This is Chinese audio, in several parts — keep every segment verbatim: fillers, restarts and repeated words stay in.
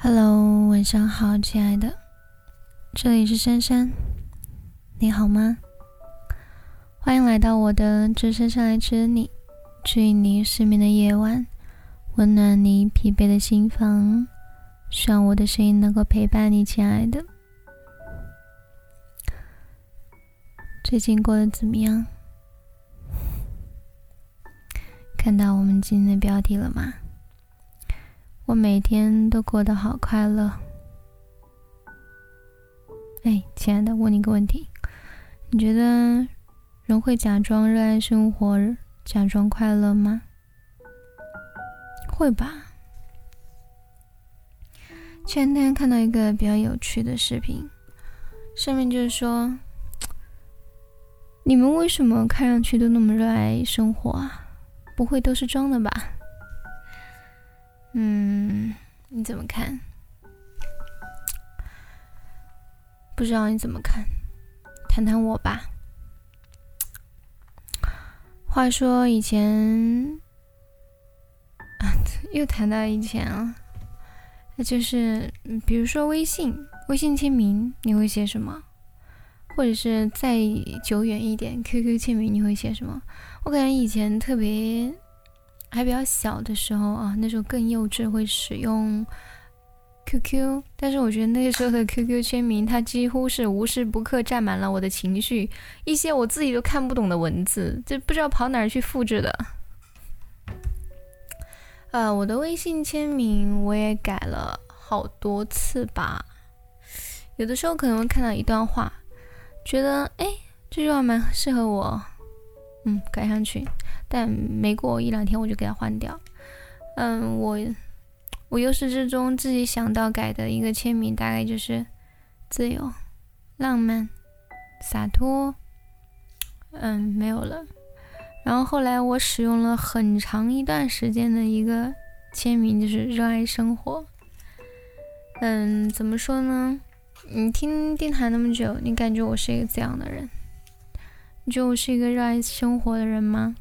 Hello， 晚上好，亲爱的，这里是珊珊，你好吗？欢迎来到我的只身上来吃你，治愈你失眠的夜晚，温暖你疲惫的心房，希望我的声音能够陪伴你，亲爱的。最近过得怎么样？看到我们今天的标题了吗？我每天都过得好快乐。哎，亲爱的，问你一个问题，你觉得人会假装热爱生活，假装快乐吗？会吧。前天看到一个比较有趣的视频，上面就是说，你们为什么看上去都那么热爱生活啊？不会都是装的吧？嗯，你怎么看？不知道你怎么看，谈谈我吧。话说以前啊，又谈到以前啊，那就是比如说微信，微信签名你会写什么？或者是再久远一点 Q Q 签名你会写什么？我感觉以前特别还比较小的时候啊，那时候更幼稚，会使用 Q Q， 但是我觉得那个时候的 Q Q 签名它几乎是无时不刻占满了我的情绪，一些我自己都看不懂的文字，就不知道跑哪儿去复制的。呃，我的微信签名我也改了好多次吧，有的时候可能会看到一段话，觉得哎，这句话蛮适合我，嗯，改上去，但没过一两天我就给它换掉。嗯，我我由始至终自己想到改的一个签名大概就是自由、浪漫、洒脱，嗯，没有了。然后后来我使用了很长一段时间的一个签名就是热爱生活。嗯，怎么说呢？你听电台那么久，你感觉我是一个怎样的人？你觉得我是一个热爱生活的人吗？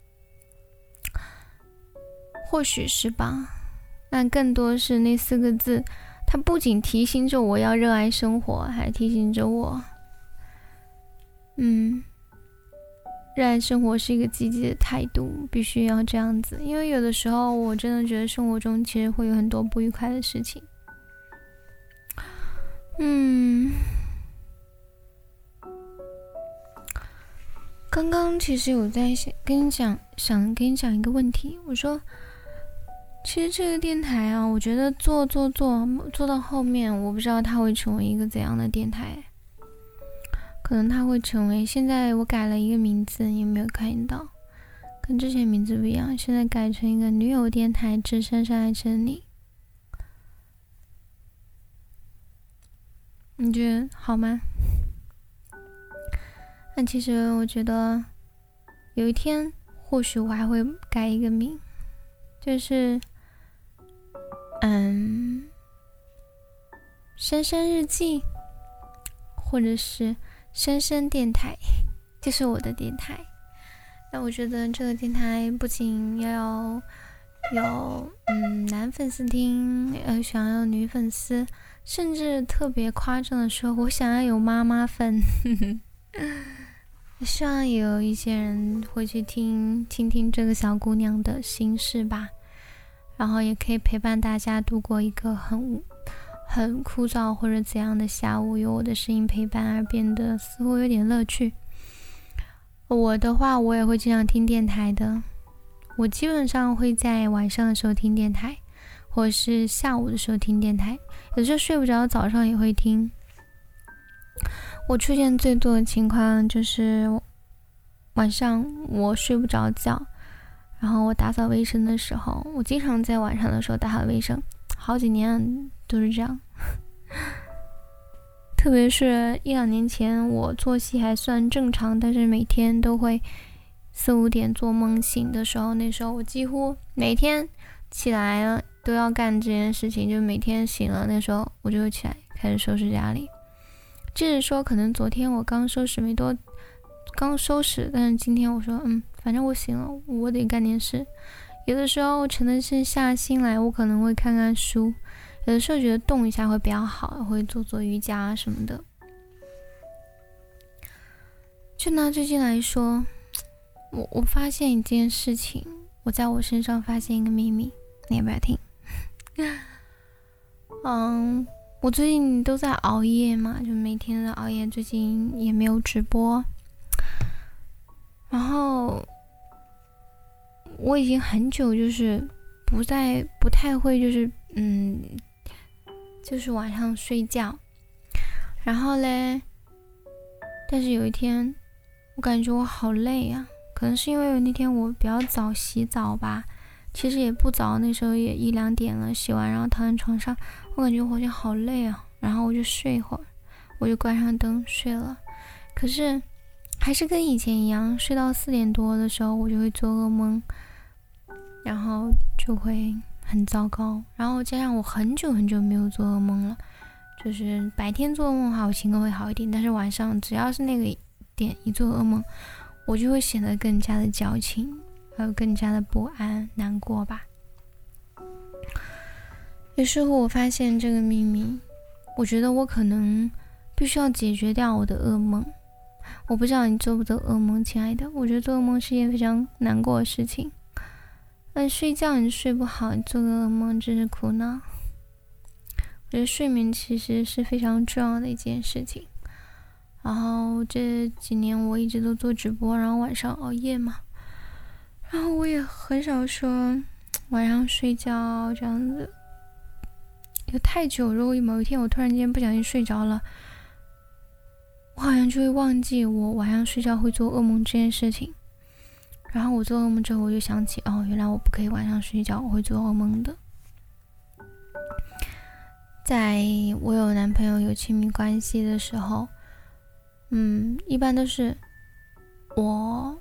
或许是吧，但更多是那四个字，它不仅提醒着我要热爱生活，还提醒着我，嗯，热爱生活是一个积极的态度，必须要这样子。因为有的时候我真的觉得生活中其实会有很多不愉快的事情。嗯，刚刚其实有在跟你讲，想跟你讲一个问题，我说其实这个电台啊，我觉得做做做做到后面，我不知道它会成为一个怎样的电台。可能它会成为，现在我改了一个名字，你有没有看到？跟之前名字不一样，现在改成一个女友电台之珊珊爱着你。你觉得好吗？那其实我觉得有一天或许我还会改一个名，就是嗯珊珊日记，或者是珊珊电台，就是我的电台。那我觉得这个电台不仅要有嗯男粉丝听，呃想要女粉丝，甚至特别夸张的说，我想要有妈妈粉。希望有一些人会去听听听这个小姑娘的心事吧，然后也可以陪伴大家度过一个很很枯燥或者怎样的下午，有我的声音陪伴而变得似乎有点乐趣。我的话我也会经常听电台的，我基本上会在晚上的时候听电台，或者是下午的时候听电台，有时候睡不着早上也会听。我出现最多的情况就是晚上我睡不着觉，然后我打扫卫生的时候，我经常在晚上的时候打扫卫生，好几年都是这样。特别是一两年前我作息还算正常，但是每天都会四五点做梦醒的时候，那时候我几乎每天起来了都要干这件事情，就每天醒了那时候我就会起来开始收拾家里。即使说可能昨天我刚收拾没多刚收拾，但是今天我说嗯反正我醒了，我得干点事。有的时候沉的是下心来，我可能会看看书， 有的时候觉得动一下会比较好，会做做瑜伽什么的。就拿最近来说，我我发现一件事情，我在我身上发现一个秘密，你要不要听？嗯，我最近都在熬夜嘛，就每天都熬夜，最近也没有直播。然后我已经很久就是不再不太会就是嗯，就是晚上睡觉。然后嘞，但是有一天我感觉我好累啊，可能是因为那天我比较早洗澡吧，其实也不早，那时候也一两点了，洗完然后躺在床上，我感觉我好像好累啊，然后我就睡一会儿，我就关上灯睡了。可是还是跟以前一样，睡到四点多的时候我就会做噩梦，然后就会很糟糕。然后加上我很久很久没有做噩梦了，就是白天做噩梦的话我情况会好一点，但是晚上只要是那个点一做噩梦，我就会显得更加的矫情，还有更加的不安难过吧。于是乎我发现这个秘密，我觉得我可能必须要解决掉我的噩梦。我不知道你做不做噩梦，亲爱的，我觉得做噩梦是一件非常难过的事情。但睡觉你睡不好，你做个噩梦真是苦恼。我觉得睡眠其实是非常重要的一件事情。然后这几年我一直都做直播，然后晚上熬夜嘛，然后我也很少说晚上睡觉这样子。有太久，如果某一天我突然间不小心睡着了，我好像就会忘记我晚上睡觉会做噩梦这件事情。然后我做噩梦之后，我就想起，哦，原来我不可以晚上睡觉，我会做噩梦的。在我有男朋友有亲密关系的时候，嗯，一般都是我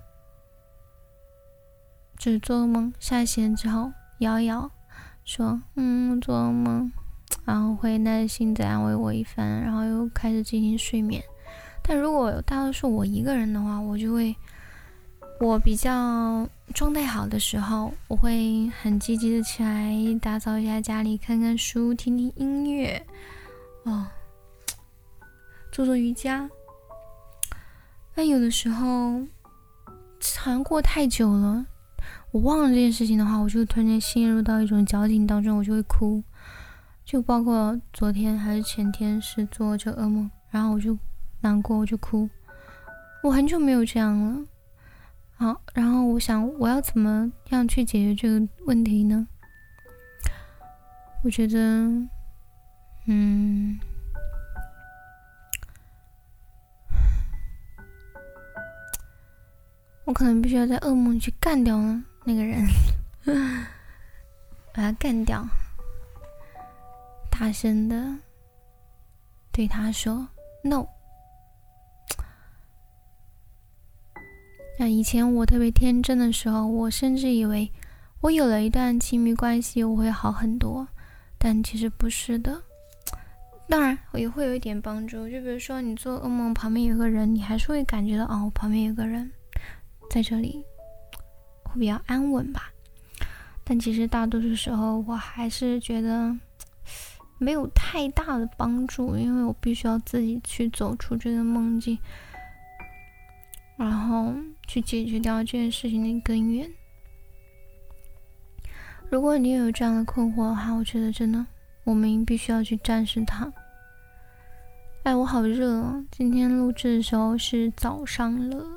就是做噩梦，下线之后摇摇说，嗯，做噩梦，然后会耐心地安慰我一番，然后又开始进行睡眠。但如果大多数我一个人的话，我就会，我比较状态好的时候，我会很积极的起来打扫一下家里，看看书，听听音乐，哦，做做瑜伽。但有的时候好像过太久了，我忘了这件事情的话，我就突然间陷入到一种矫情当中，我就会哭。就包括昨天还是前天是做这噩梦，然后我就难过，我就哭。我很久没有这样了。好，然后我想我要怎么样去解决这个问题呢？我觉得嗯我可能必须要在噩梦去干掉那个人把他干掉，大声的对他说 no。 那以前我特别天真的时候，我甚至以为我有了一段亲密关系我会好很多，但其实不是的。当然也会有一点帮助，就比如说你做噩梦旁边有个人，你还是会感觉到哦，我旁边有个人在这里，会比较安稳吧。但其实大多数时候我还是觉得没有太大的帮助，因为我必须要自己去走出这个梦境，然后去解决掉这件事情的根源。如果你有这样的困惑的话，我觉得真的我们必须要去战胜它。哎，我好热哦，今天录制的时候是早上了。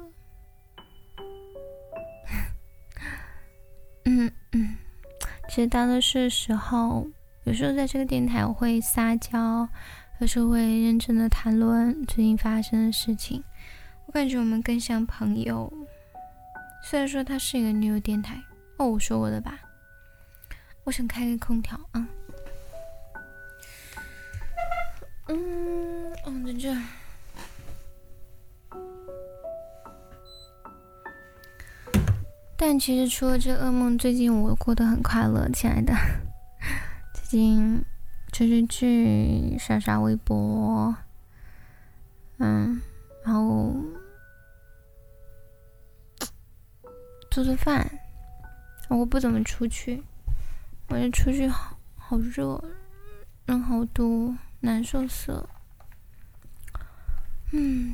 嗯嗯，其实大多数时候，有时候在这个电台我会撒娇，有时候会认真的谈论最近发生的事情。我感觉我们更像朋友，虽然说它是一个女友电台。哦，我说过的吧，我想开个空调啊。嗯，哦，在这。但其实除了这噩梦，最近我过得很快乐，亲爱的。最近追追剧，刷刷微博，嗯，然后做做饭。我不怎么出去，我觉得出去好好热， 人好多，难受死了。嗯，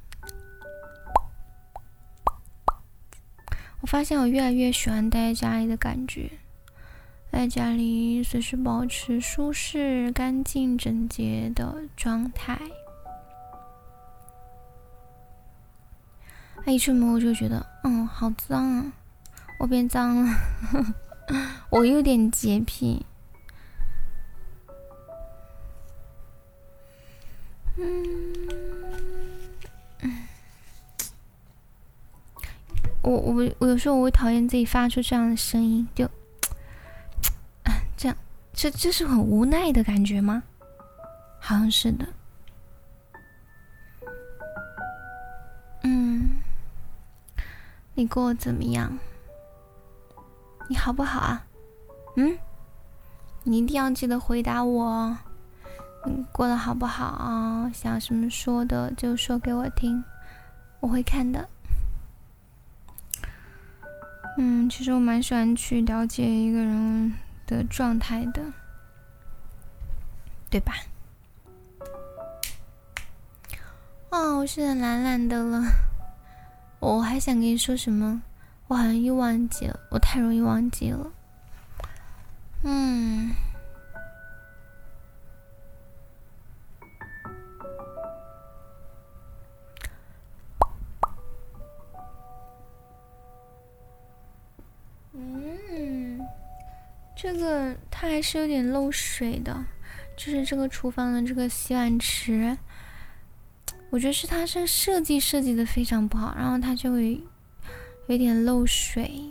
我发现我越来越喜欢待在家里的感觉，在家里随时保持舒适、干净、整洁的状态。一出门我就觉得，嗯，好脏啊，我变脏了。我有点洁癖。嗯，我我我有时候我会讨厌自己发出这样的声音，就，这样，这这是很无奈的感觉吗？好像是的。嗯，你过得怎么样？你好不好啊？嗯，你一定要记得回答我。你过得好不好啊？想什么说的就说给我听，我会看的。嗯，其实我蛮喜欢去了解一个人的状态的，对吧？哦，我现在懒懒的了。我还想跟你说什么，我好像又忘记了，我太容易忘记了。嗯。嗯，这个它还是有点漏水的，就是这个厨房的这个洗碗池，我觉得是它是设计设计的非常不好，然后它就会有点漏水。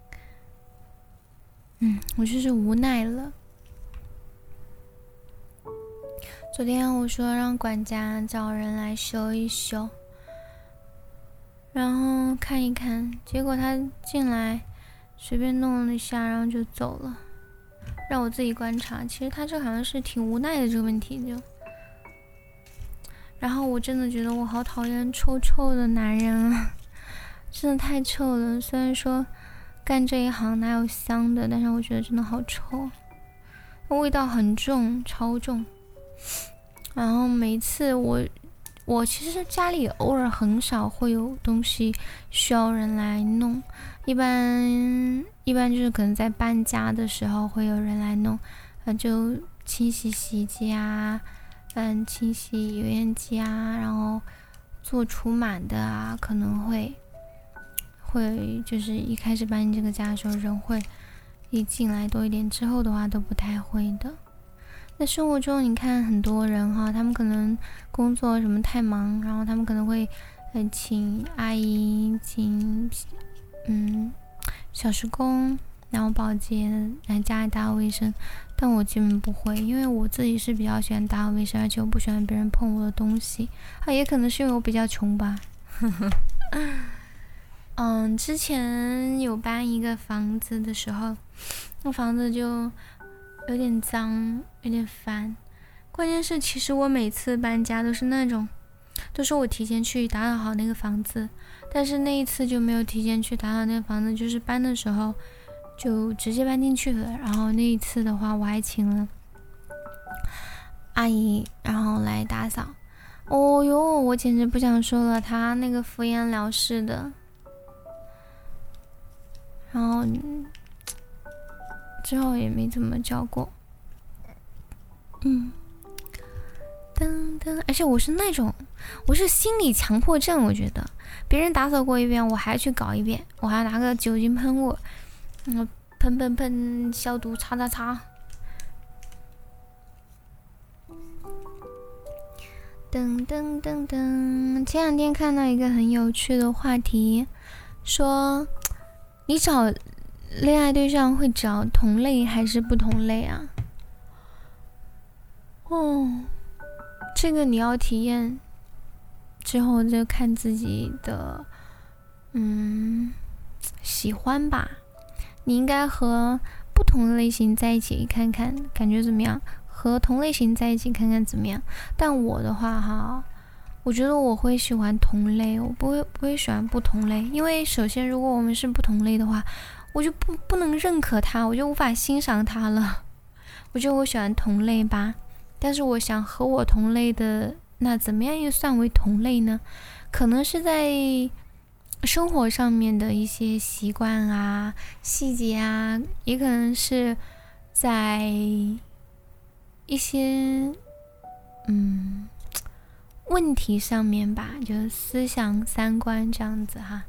嗯，我就是无奈了。昨天我说让管家找人来修一修，然后看一看，结果他进来随便弄了一下，然后就走了，让我自己观察。其实他这好像是挺无奈的这个问题就。然后我真的觉得我好讨厌臭臭的男人啊，真的太臭了。虽然说干这一行哪有香的，但是我觉得真的好臭，味道很重，超重。然后每次我我其实家里偶尔很少会有东西需要人来弄，一般一般就是可能在搬家的时候会有人来弄，呃，就清洗洗衣机啊，嗯，清洗油烟机啊，然后做除螨的啊，可能会会就是一开始搬进这个家的时候人会一进来多一点，之后的话都不太会的。在生活中你看很多人哈，他们可能工作什么太忙，然后他们可能会呃请阿姨，请嗯小时工，然后保洁来家里打扫卫生。但我基本不会，因为我自己是比较喜欢打扫卫生，而且我不喜欢别人碰我的东西啊，也可能是因为我比较穷吧。嗯，之前有搬一个房子的时候，那房子就有点脏，有点烦。关键是其实我每次搬家都是那种都是我提前去打扫好那个房子，但是那一次就没有提前去打扫那个房子，就是搬的时候就直接搬进去了。然后那一次的话我还请了阿姨然后来打扫。哦哟，我简直不想说了，她那个敷衍了事的。然后之后也没怎么教过。嗯，噔噔，而且我是那种，我是心理强迫症，我觉得别人打扫过一遍，我还去搞一遍，我还拿个酒精喷雾，嗯，喷喷喷，消毒，擦擦擦。噔噔噔噔，前两天看到一个很有趣的话题，说你找恋爱对象会找同类还是不同类啊？哦，这个你要体验之后就看自己的嗯喜欢吧。你应该和不同类型在一起看看感觉怎么样，和同类型在一起看看怎么样。但我的话哈，我觉得我会喜欢同类，我不会不会喜欢不同类。因为首先如果我们是不同类的话，我就不不能认可他，我就无法欣赏他了。我觉得我喜欢同类吧。 但是我想和我同类的，那怎么样又算为同类呢？可能是在生活上面的一些习惯啊、细节啊，也可能是在一些嗯问题上面吧，就思想三观这样子哈。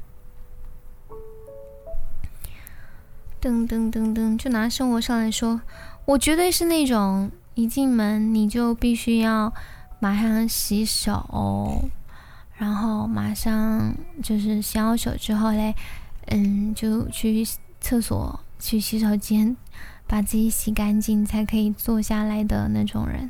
噔噔噔噔，就拿生活上来说，我绝对是那种一进门你就必须要马上洗手，然后马上就是洗好手之后嘞，嗯，就去厕所去洗手间把自己洗干净才可以坐下来的那种人。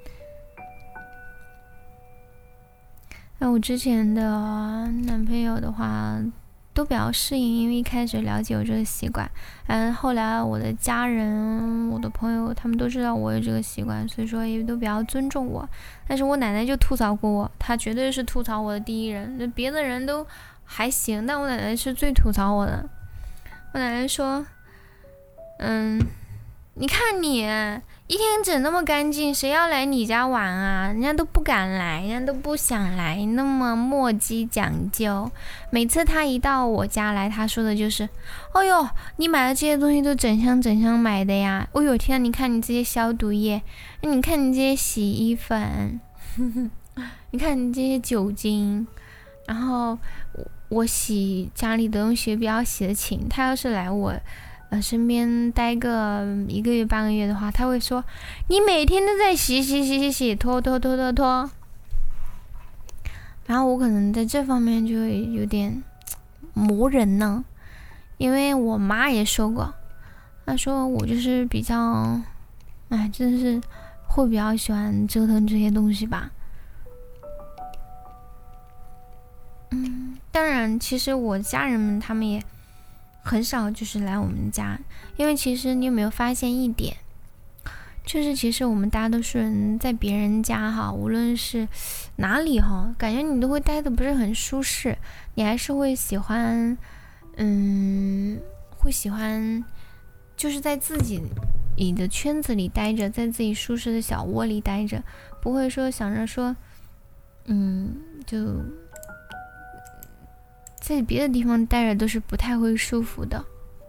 那我之前的男朋友的话都比较适应，因为一开始了解我这个习惯，嗯，后来我的家人、我的朋友他们都知道我有这个习惯，所以说也都比较尊重我。但是我奶奶就吐槽过我，她绝对是吐槽我的第一人，别的人都还行，但我奶奶是最吐槽我的。我奶奶说，嗯，你看你一天整那么干净，谁要来你家玩啊？人家都不敢来，人家都不想来，那么墨迹讲究。每次他一到我家来，他说的就是：“哦哟，你买的这些东西都整箱整箱买的呀！哦哟天啊，你看你这些消毒液，你看你这些洗衣粉，呵呵，你看你这些酒精。”然后我洗家里的东西比较洗得勤，他要是来我呃身边待个一个月半个月的话，他会说你每天都在洗洗洗洗洗拖拖拖拖拖。然后我可能在这方面就会有点磨人呢，因为我妈也说过，她说我就是比较哎真的是会比较喜欢折腾这些东西吧。嗯，当然其实我家人们他们也很少就是来我们家，因为其实你有没有发现一点，就是其实我们大多数人在别人家哈，无论是哪里哈，感觉你都会待的不是很舒适，你还是会喜欢嗯会喜欢就是在自己你的圈子里待着，在自己舒适的小窝里待着，不会说想着说嗯就在别的地方待着都是不太会舒服的。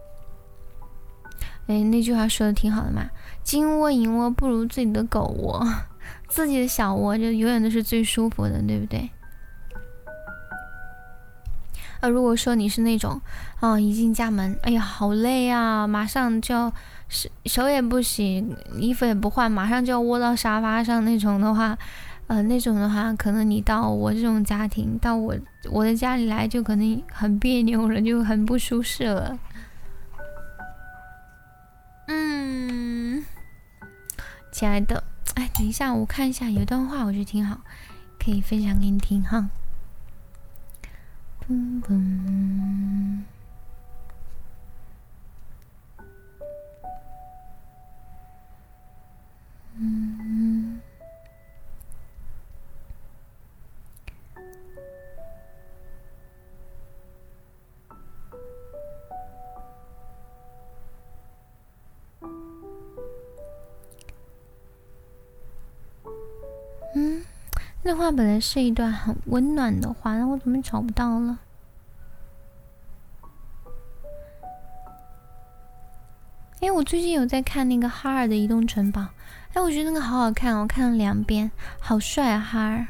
哎，那句话说的挺好的嘛，金窝银窝不如自己的狗窝，自己的小窝就永远都是最舒服的，对不对？啊，如果说你是那种哦，一进家门，哎呀好累啊，马上就要手也不洗，衣服也不换，马上就要窝到沙发上那种的话，呃，那种的话，可能你到我这种家庭，到我我的家里来，就可能很别扭了，就很不舒适了。嗯，亲爱的，哎，等一下，我看一下，有一段话我觉得挺好，可以分享给你听哈。嘣嘣，嗯。嗯，那话本来是一段很温暖的话，那我怎么找不到了？哎，我最近有在看那个哈尔的移动城堡，哎，我觉得那个好好看，我看了两遍，好帅啊，哈尔。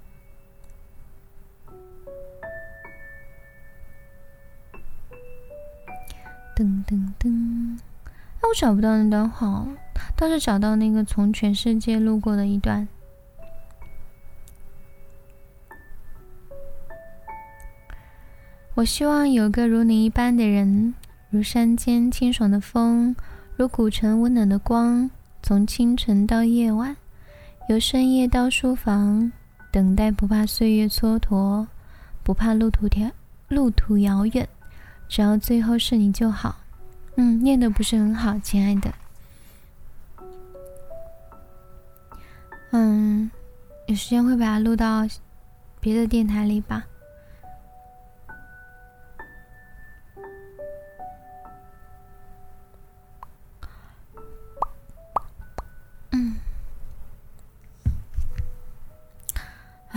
噔噔噔，哎，我找不到那段话，倒是找到那个从全世界路过的一段。我希望有个如你一般的人，如山间清爽的风，如古城温暖的光，从清晨到夜晚，由深夜到书房，等待不怕岁月蹉跎，不怕路途条路途遥远，只要最后是你就好。嗯，念得不是很好，亲爱的。嗯，有时间会把它录到别的电台里吧。嗯，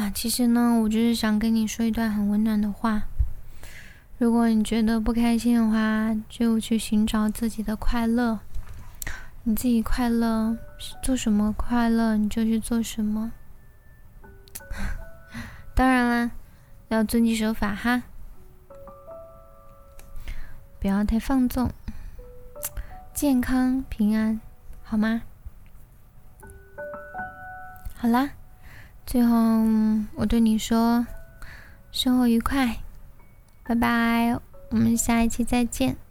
啊，其实呢，我就是想跟你说一段很温暖的话。如果你觉得不开心的话，就去寻找自己的快乐。你自己快乐，做什么快乐你就去做什么。当然啦，要遵纪守法哈，不要太放纵，健康平安，好吗？好啦，最后我对你说，生活愉快，拜拜，我们下一期再见。